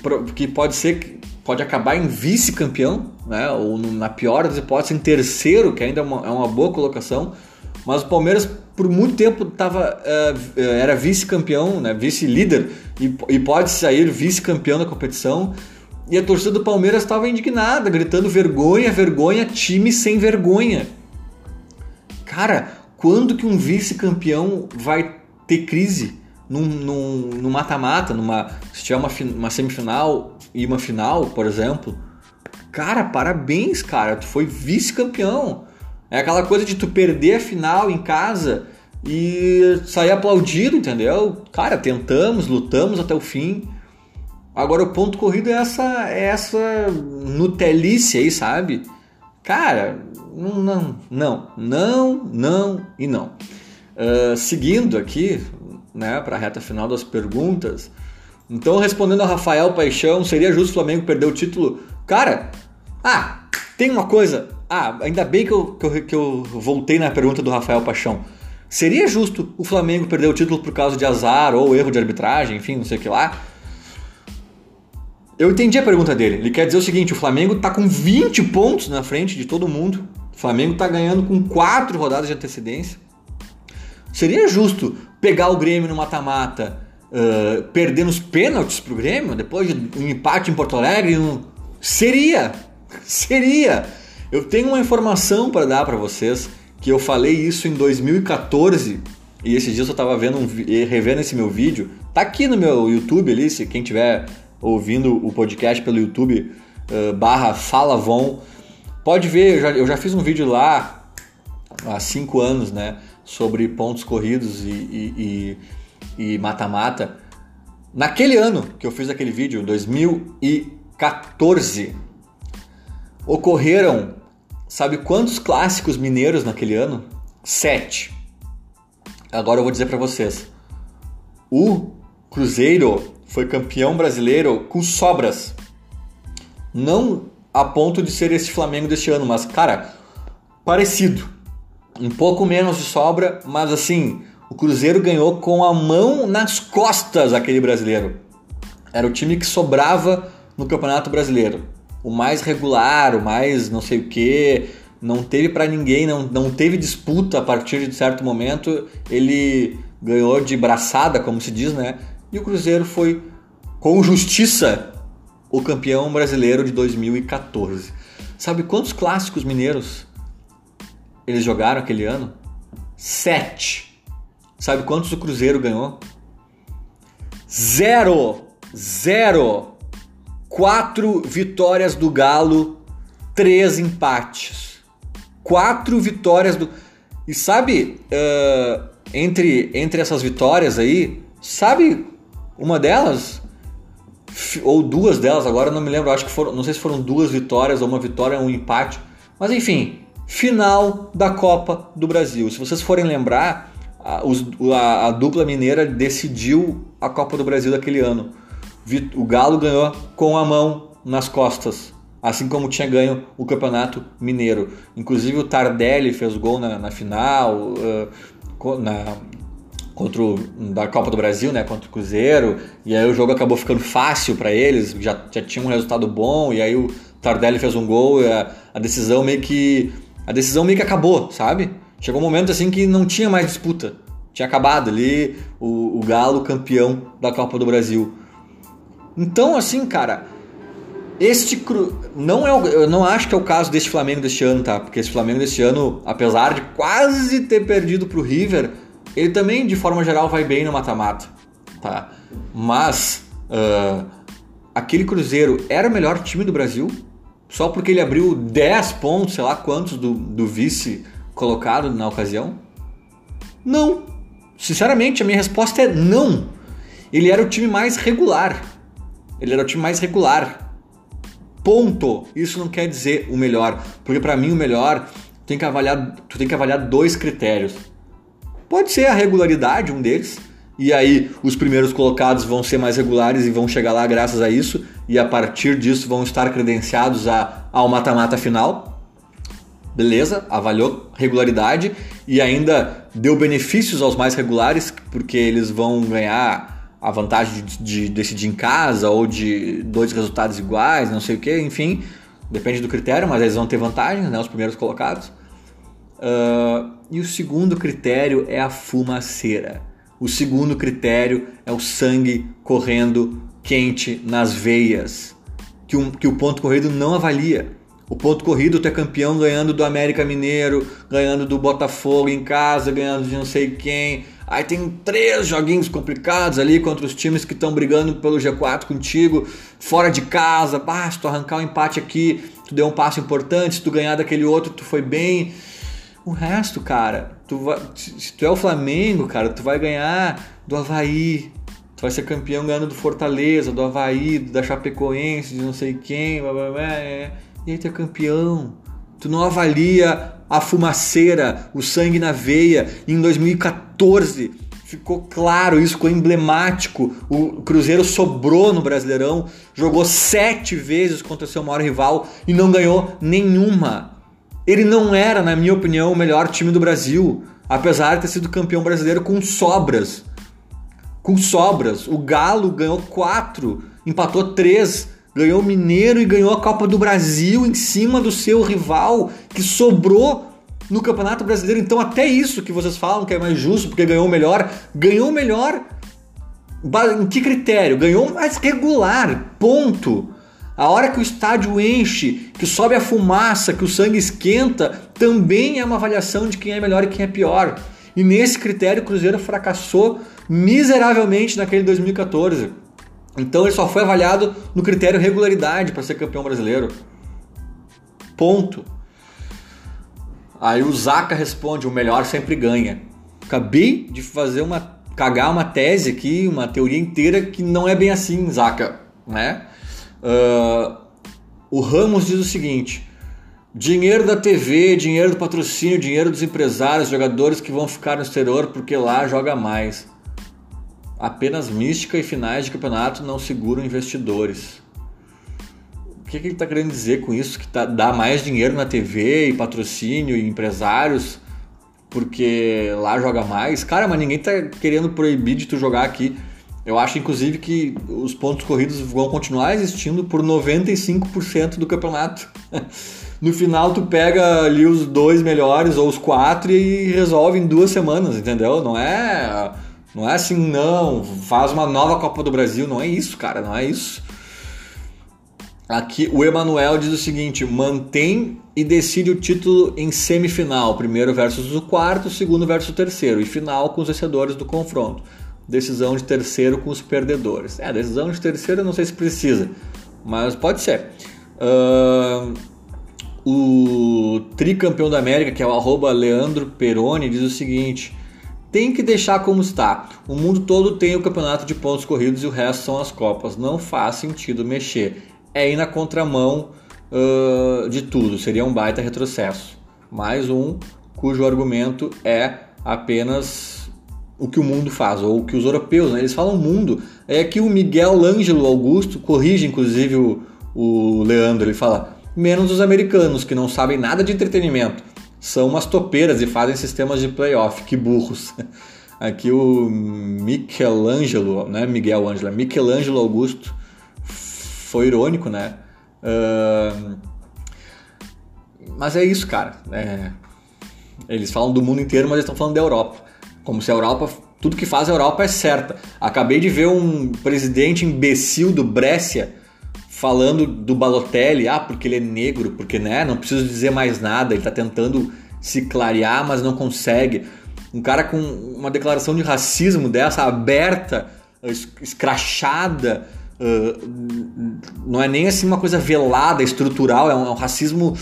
pode acabar em vice-campeão, né? Ou na pior das hipóteses, em terceiro, que ainda é uma boa colocação. Mas o Palmeiras por muito tempo era vice-campeão, né? Vice-líder, e pode sair vice-campeão da competição. E a torcida do Palmeiras estava indignada, gritando vergonha, vergonha, time sem vergonha. Cara, quando que um vice-campeão vai ter crise? Num mata-mata, se tiver uma semifinal e uma final, por exemplo, cara, parabéns, cara, tu foi vice-campeão. É aquela coisa de tu perder a final em casa e sair aplaudido, entendeu? Cara, tentamos, lutamos até o fim. Agora o ponto corrido é essa nutelice aí, sabe? Cara, não e não. Seguindo aqui, né, para a reta final das perguntas. Então, respondendo a Rafael Paixão, seria justo o Flamengo perder o título? Cara, tem uma coisa. Ainda bem que eu voltei na pergunta do Rafael Paixão. Seria justo o Flamengo perder o título por causa de azar ou erro de arbitragem, enfim, não sei o que lá? eu entendi a pergunta dele. Ele quer dizer o seguinte, o Flamengo tá com 20 pontos na frente de todo mundo. O Flamengo tá ganhando com 4 rodadas de antecedência. Seria justo pegar o Grêmio no mata-mata, perder nos pênaltis pro Grêmio, depois de um empate em Porto Alegre? Seria. Eu tenho uma informação para dar para vocês, que eu falei isso em 2014, e esses dias eu tava revendo esse meu vídeo. Tá aqui no meu YouTube ali, se quem tiver ouvindo o podcast pelo YouTube, /FalaVon, pode ver, eu já fiz um vídeo lá há 5 anos, né, sobre pontos corridos e mata-mata. Naquele ano que eu fiz aquele vídeo, 2014, ocorreram, sabe quantos clássicos mineiros naquele ano? 7. Agora eu vou dizer para vocês. O Cruzeiro foi campeão brasileiro com sobras. Não a ponto de ser esse Flamengo deste ano, mas, cara, parecido. Um pouco menos de sobra, mas assim, o Cruzeiro ganhou com a mão nas costas aquele brasileiro. Era o time que sobrava no Campeonato Brasileiro. O mais regular, o mais não sei o que, não teve pra ninguém, não teve disputa a partir de certo momento. Ele ganhou de braçada, como se diz, né? E o Cruzeiro foi, com justiça, o campeão brasileiro de 2014. Sabe quantos clássicos mineiros eles jogaram aquele ano? 7. Sabe quantos o Cruzeiro ganhou? 0. 4 vitórias do Galo, 3 empates. 4 vitórias do... E sabe, entre essas vitórias aí, sabe uma delas? Ou 2 delas, agora eu não me lembro, acho que foram, não sei se foram 2 vitórias ou uma vitória ou um empate. Mas enfim, final da Copa do Brasil. Se vocês forem lembrar, a dupla mineira decidiu a Copa do Brasil daquele ano. O Galo ganhou com a mão nas costas, assim como tinha ganho o Campeonato Mineiro. Inclusive o Tardelli fez gol na final da Copa do Brasil, né, contra o Cruzeiro, e aí o jogo acabou ficando fácil para eles, já tinha um resultado bom, e aí o Tardelli fez um gol, e a decisão meio que acabou, sabe? Chegou um momento assim que não tinha mais disputa, tinha acabado ali o Galo campeão da Copa do Brasil. Então, assim, cara, eu não acho que é o caso deste Flamengo deste ano, tá? Porque esse Flamengo deste ano, apesar de quase ter perdido pro River, ele também, de forma geral, vai bem no mata-mata, tá? Mas aquele Cruzeiro era o melhor time do Brasil só porque ele abriu 10 pontos, sei lá quantos, do vice colocado na ocasião? Não. Sinceramente, a minha resposta é não. Ele era o time mais regular. Ponto. Isso não quer dizer o melhor. Porque pra mim o melhor, tu tem que avaliar 2 critérios. Pode ser a regularidade, um deles. E aí os primeiros colocados vão ser mais regulares e vão chegar lá graças a isso. E a partir disso vão estar credenciados ao mata-mata final. Beleza, avaliou regularidade. E ainda deu benefícios aos mais regulares, porque eles vão ganhar a vantagem de decidir em casa ou de 2 resultados iguais, não sei o que, enfim, depende do critério, mas eles vão ter vantagens, né, os primeiros colocados. E o segundo critério é a fumaceira. O segundo critério é o sangue correndo quente nas veias, que o ponto corrido não avalia. O ponto corrido, tu é campeão ganhando do América Mineiro, ganhando do Botafogo em casa, ganhando de não sei quem. Aí tem 3 joguinhos complicados ali contra os times que estão brigando pelo G4 contigo, fora de casa. Se tu arrancar um empate aqui, tu deu um passo importante. Se tu ganhar daquele outro, tu foi bem. O resto, cara, se tu é o Flamengo, cara, tu vai ganhar do Avaí. Tu vai ser campeão ganhando do Fortaleza, do Avaí, da Chapecoense, de não sei quem. Blá, blá, blá, E aí tu é campeão. Tu não avalia a fumaceira, o sangue na veia. E em 2014 ficou claro, isso ficou emblemático. O Cruzeiro sobrou no Brasileirão, jogou 7 vezes contra seu maior rival e não ganhou nenhuma. Ele não era, na minha opinião, o melhor time do Brasil, apesar de ter sido campeão brasileiro com sobras. O Galo ganhou 4, empatou 3, ganhou o Mineiro e ganhou a Copa do Brasil em cima do seu rival que sobrou no Campeonato Brasileiro. Então até isso que vocês falam que é mais justo porque ganhou o melhor em que critério? Ganhou mais regular, ponto. A hora que o estádio enche, que sobe a fumaça, que o sangue esquenta, também é uma avaliação de quem é melhor e quem é pior. E nesse critério o Cruzeiro fracassou miseravelmente naquele 2014. Então ele só foi avaliado no critério regularidade para ser campeão brasileiro. Ponto. Aí o Zaca responde, o melhor sempre ganha. Acabei de cagar uma tese aqui, uma teoria inteira que não é bem assim, Zaca, né? O Ramos diz o seguinte: dinheiro da TV, dinheiro do patrocínio, dinheiro dos empresários, jogadores que vão ficar no exterior porque lá joga mais. Apenas mística e finais de campeonato não seguram investidores. O que ele está querendo dizer com isso? Que dá mais dinheiro na TV e patrocínio e empresários porque lá joga mais? Cara, mas ninguém está querendo proibir de tu jogar aqui. Eu acho, inclusive, que os pontos corridos vão continuar existindo por 95% do campeonato. No final, tu pega ali os 2 melhores ou os 4 e resolve em 2 semanas, entendeu? Não é assim, não. Faz uma nova Copa do Brasil. Não é isso, cara. Não é isso. Aqui o Emanuel diz o seguinte: mantém e decide o título em semifinal. Primeiro versus o quarto, segundo versus o terceiro. E final com os vencedores do confronto. Decisão de terceiro com os perdedores. Decisão de terceiro eu não sei se precisa, mas pode ser. O tricampeão da América, que é o @Leandro Peroni, diz o seguinte: tem que deixar como está. O mundo todo tem o campeonato de pontos corridos e o resto são as copas. Não faz sentido mexer. É ir na contramão de tudo. Seria um baita retrocesso. Mais um cujo argumento é apenas o que o mundo faz, ou o que os europeus, né? Eles falam mundo. É que o Miguel Ângelo Augusto corrige, inclusive, o Leandro. Ele fala, menos os americanos, que não sabem nada de entretenimento. São umas topeiras e fazem sistemas de playoff. Que burros. Aqui o Michelangelo, né? Miguel Ângelo, Michelangelo Augusto. Foi irônico, né? Mas é isso, cara. Eles falam do mundo inteiro, mas eles estão falando da Europa. Como se a Europa, tudo que faz a Europa é certa. Acabei de ver um presidente imbecil do Brescia falando do Balotelli, porque ele é negro, porque né, não preciso dizer mais nada, ele está tentando se clarear, mas não consegue. Um cara com uma declaração de racismo dessa, aberta, escrachada, não é nem assim uma coisa velada, estrutural, é um racismo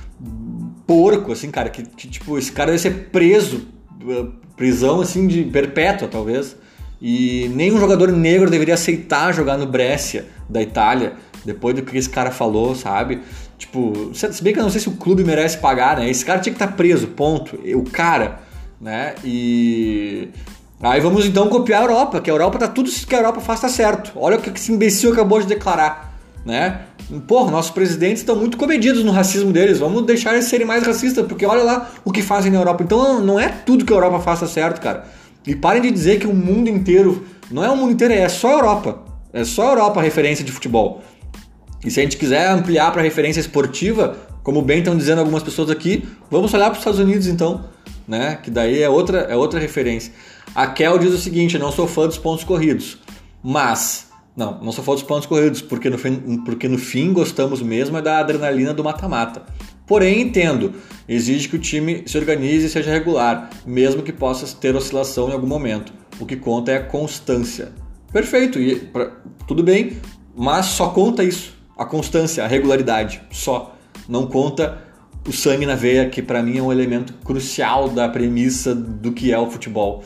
porco, assim, cara, que tipo, esse cara deve ser preso, prisão assim de perpétua, talvez, e nenhum jogador negro deveria aceitar jogar no Brescia da Itália, depois do que esse cara falou, sabe? Tipo, se bem que eu não sei se o clube merece pagar, né? Esse cara tinha que estar preso, ponto. O cara, né? E aí vamos então copiar a Europa, que a Europa tá tudo que a Europa faz tá certo. Olha o que esse imbecil acabou de declarar, né? Porra, nossos presidentes estão muito comedidos no racismo deles. Vamos deixar eles serem mais racistas, porque olha lá o que fazem na Europa. Então não é tudo que a Europa faça certo, cara. E parem de dizer que o mundo inteiro, não é o mundo inteiro, é só a Europa. É só a Europa a referência de futebol. E se a gente quiser ampliar para referência esportiva, como bem estão dizendo algumas pessoas aqui, vamos olhar para os Estados Unidos então, né? Que daí é outra referência. A Kel diz o seguinte: eu não sou fã dos pontos corridos, mas não sou fã dos pontos corridos, porque no fim gostamos mesmo é da adrenalina do mata-mata. Porém, entendo, exige que o time se organize e seja regular, mesmo que possa ter oscilação em algum momento. O que conta é a constância. Perfeito, tudo bem, mas só conta isso. A constância, a regularidade, só. Não conta o sangue na veia, que para mim é um elemento crucial da premissa do que é o futebol.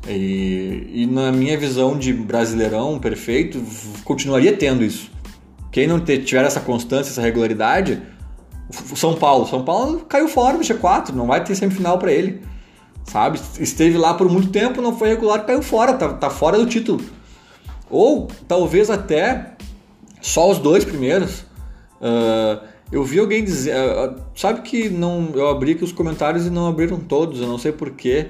E na minha visão de brasileirão perfeito, continuaria tendo isso. Quem não tiver essa constância, essa regularidade, São Paulo caiu fora do G4, não vai ter semifinal para ele, sabe? Esteve lá por muito tempo, não foi regular, caiu fora, tá fora do título. Ou talvez até só os 2 primeiros. Eu vi alguém dizer, sabe que eu abri aqui os comentários e não abriram todos, eu não sei porquê.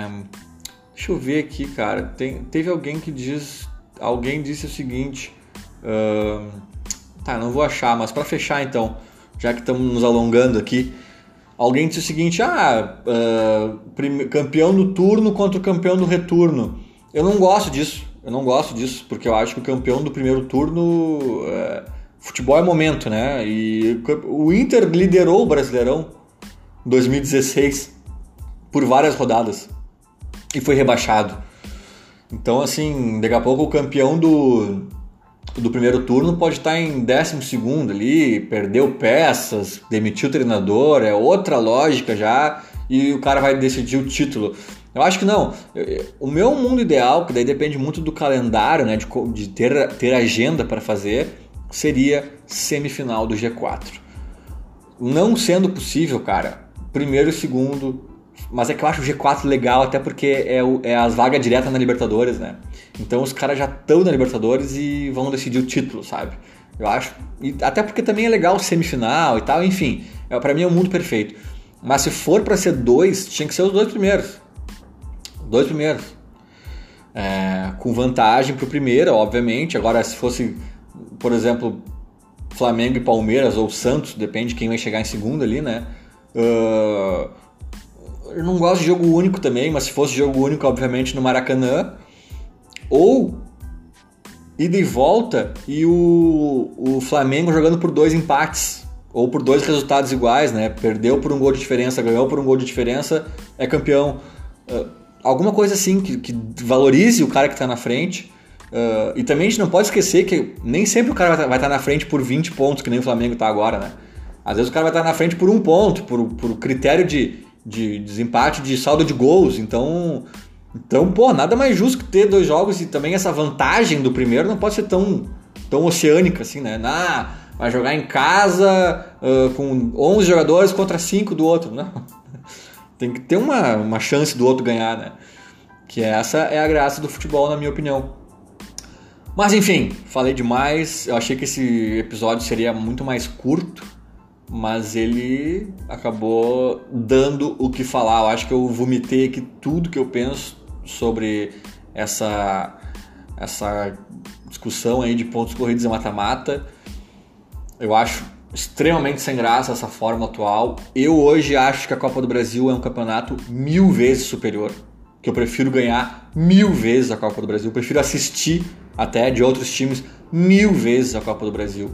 Deixa eu ver aqui, cara. Teve alguém que alguém disse o seguinte: Tá, não vou achar, mas para fechar então, já que estamos nos alongando aqui, alguém disse o seguinte, campeão do turno contra o campeão do retorno. Eu não gosto disso, porque eu acho que o campeão do primeiro turno, futebol é momento, né? E o Inter liderou o Brasileirão 2016 por várias rodadas e foi rebaixado. Então, assim, daqui a pouco o campeão do primeiro turno pode estar em 12º ali, perdeu peças, demitiu o treinador, é outra lógica já, e o cara vai decidir o título. Eu acho que não. O meu mundo ideal, que daí depende muito do calendário, né, de ter agenda para fazer, seria semifinal do G4. Não sendo possível, cara, primeiro e segundo, mas é que eu acho o G4 legal, até porque é as vagas diretas na Libertadores, né? Então os caras já estão na Libertadores e vão decidir o título, sabe? Eu acho. E até porque também é legal semifinal e tal, enfim. Pra mim é o mundo perfeito. Mas se for pra ser dois, tinha que ser os dois primeiros. Com vantagem pro primeiro, obviamente. Agora, se fosse, por exemplo, Flamengo e Palmeiras ou Santos, depende de quem vai chegar em segundo ali, né? Eu não gosto de jogo único também, mas se fosse jogo único, obviamente, no Maracanã. Ou ida e volta e o Flamengo jogando por 2 empates. Ou por 2 resultados iguais, né? Perdeu por um gol de diferença, ganhou por um gol de diferença, é campeão. Alguma coisa assim que valorize o cara que está na frente. E também a gente não pode esquecer que nem sempre o cara vai estar na frente por 20 pontos, que nem o Flamengo está agora, né? Às vezes o cara vai estar na frente por 1 ponto, por critério de desempate de saldo de gols. Então, pô, nada mais justo que ter 2 jogos, e também essa vantagem do primeiro não pode ser tão oceânica assim, né? Vai jogar em casa com 11 jogadores contra 5 do outro. Não. Tem que ter uma chance do outro ganhar, né? Que essa é a graça do futebol, na minha opinião. Mas enfim, falei demais. Eu achei que esse episódio seria muito mais curto, mas ele acabou dando o que falar. Eu acho que eu vomitei aqui tudo que eu penso sobre essa discussão aí de pontos corridos e mata-mata. Eu acho extremamente sem graça essa forma atual. Eu hoje acho que a Copa do Brasil é um campeonato 1000 vezes superior, que eu prefiro ganhar 1000 vezes a Copa do Brasil, eu prefiro assistir até de outros times 1000 vezes a Copa do Brasil.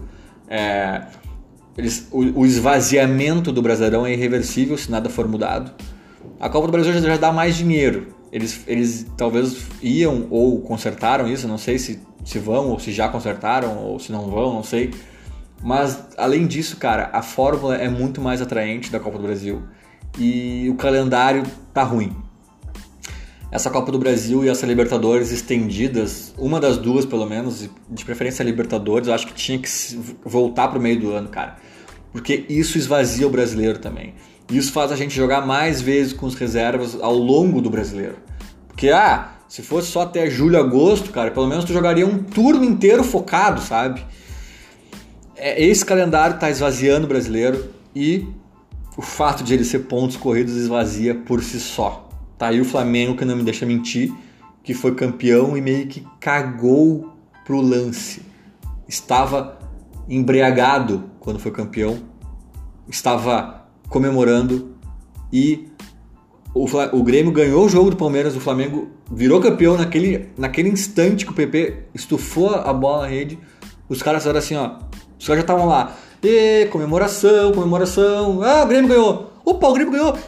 O esvaziamento do Brasileirão é irreversível se nada for mudado. A Copa do Brasil já dá mais dinheiro. Eles talvez iam ou consertaram isso, não sei se vão ou se já consertaram ou se não vão, não sei. Mas além disso, cara, a fórmula é muito mais atraente da Copa do Brasil e o calendário tá ruim. Essa Copa do Brasil e essa Libertadores estendidas, uma das duas pelo menos, de preferência a Libertadores, eu acho que tinha que voltar pro meio do ano, cara. Porque isso esvazia o brasileiro também. Isso faz a gente jogar mais vezes com os reservas ao longo do brasileiro. Porque, se fosse só até julho, agosto, cara, pelo menos tu jogaria um turno inteiro focado, sabe? Esse calendário tá esvaziando o brasileiro e o fato de ele ser pontos corridos esvazia por si só. Tá aí o Flamengo, que não me deixa mentir, que foi campeão e meio que cagou pro lance. Estava embriagado quando foi campeão, estava comemorando e o Grêmio ganhou o jogo do Palmeiras, o Flamengo virou campeão naquele instante que o PP estufou a bola na rede. Os caras eram assim, os caras já estavam lá, comemoração, o Grêmio ganhou, opa, o Grêmio ganhou,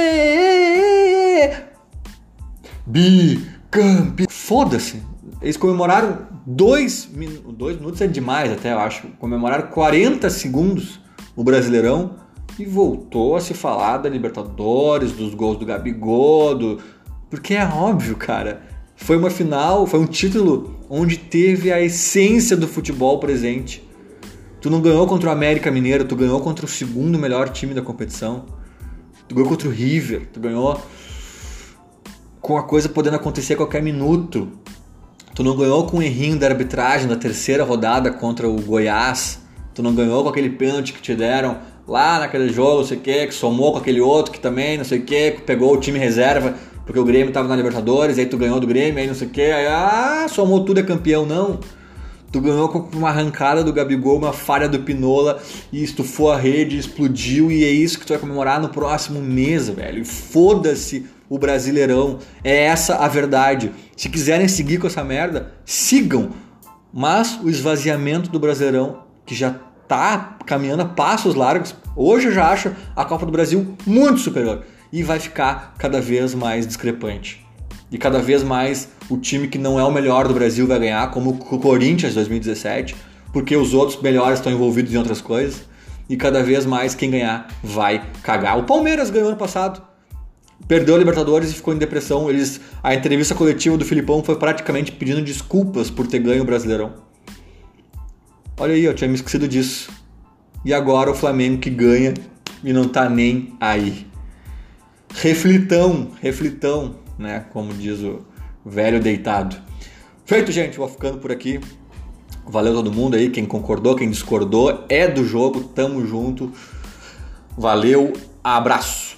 bicampeão, foda-se. Eles comemoraram 2 minutos, é demais até, eu acho, comemoraram 40 segundos o Brasileirão e voltou a se falar da Libertadores, dos gols do Gabigol, porque é óbvio, cara, foi uma final, foi um título onde teve a essência do futebol presente. Tu não ganhou contra o América Mineiro, tu ganhou contra o segundo melhor time da competição, tu ganhou contra o River, tu ganhou com a coisa podendo acontecer a qualquer minuto. Tu não ganhou com o errinho da arbitragem da 3ª rodada contra o Goiás. Tu não ganhou com aquele pênalti que te deram lá naquele jogo, não sei o que somou com aquele outro que também, não sei o que pegou o time reserva, porque o Grêmio tava na Libertadores, aí tu ganhou do Grêmio, aí não sei o que, aí somou tudo, é campeão. Não. Tu ganhou com uma arrancada do Gabigol, uma falha do Pinola, e estufou a rede, explodiu, e é isso que tu vai comemorar no próximo mês, velho. E foda-se o Brasileirão. É essa a verdade. Se quiserem seguir com essa merda, sigam. Mas o esvaziamento do Brasileirão, que já tá caminhando a passos largos, hoje eu já acho a Copa do Brasil muito superior. E vai ficar cada vez mais discrepante. E cada vez mais o time que não é o melhor do Brasil vai ganhar, como o Corinthians 2017, porque os outros melhores estão envolvidos em outras coisas. E cada vez mais quem ganhar vai cagar. O Palmeiras ganhou ano passado, perdeu a Libertadores e ficou em depressão. A entrevista coletiva do Filipão foi praticamente pedindo desculpas por ter ganho o Brasileirão. Olha aí, eu tinha me esquecido disso. E agora o Flamengo que ganha e não tá nem aí. Reflitão, né? Como diz o velho deitado. Feito, gente, vou ficando por aqui. Valeu todo mundo aí, quem concordou, quem discordou, é do jogo, tamo junto. Valeu, abraço.